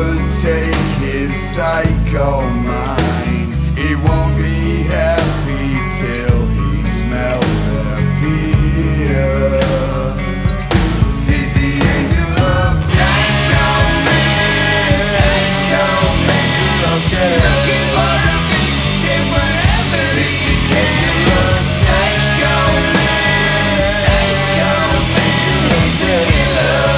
overtake his psycho mind. He won't be happy till he smells the fear. He's the angel of Psycho Man, angel of death. Looking for a victim wherever he is. Angel of Psycho Man, he's a killer.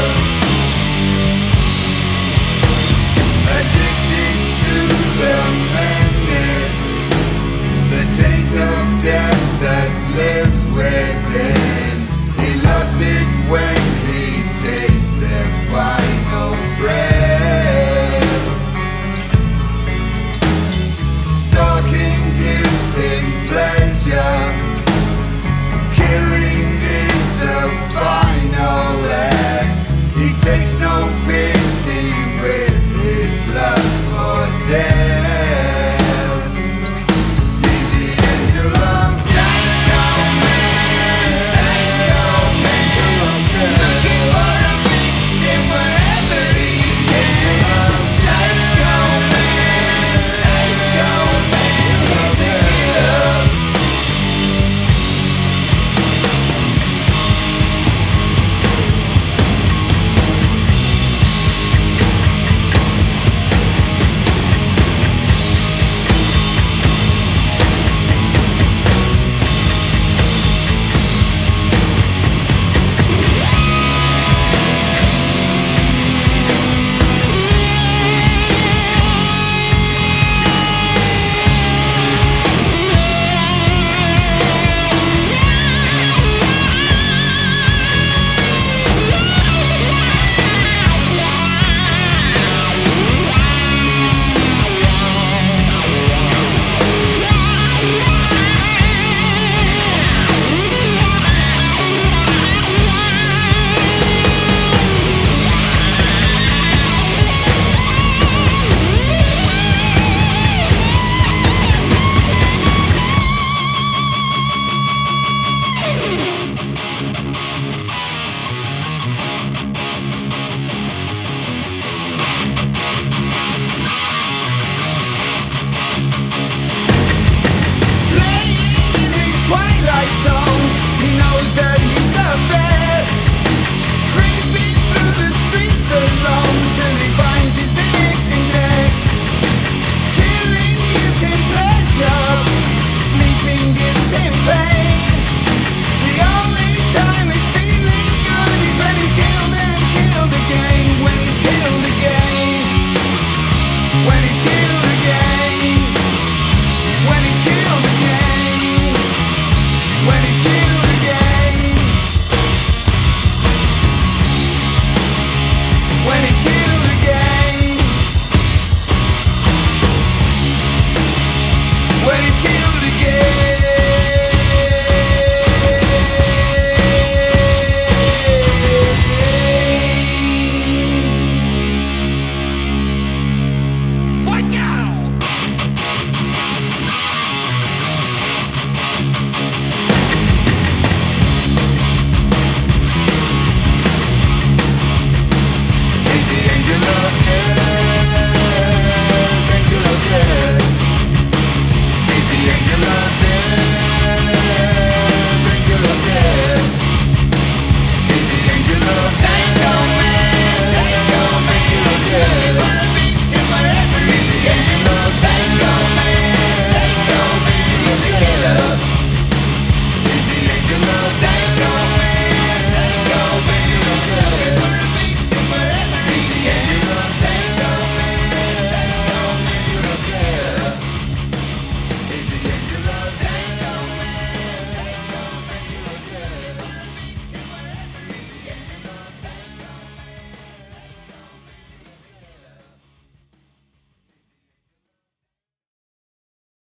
Addicted to the madness, the taste of death that lives within. He loves it when he tastes their final breath. Stalking gives him pleasure. Killing is the final act. He takes no pity with his lust for death.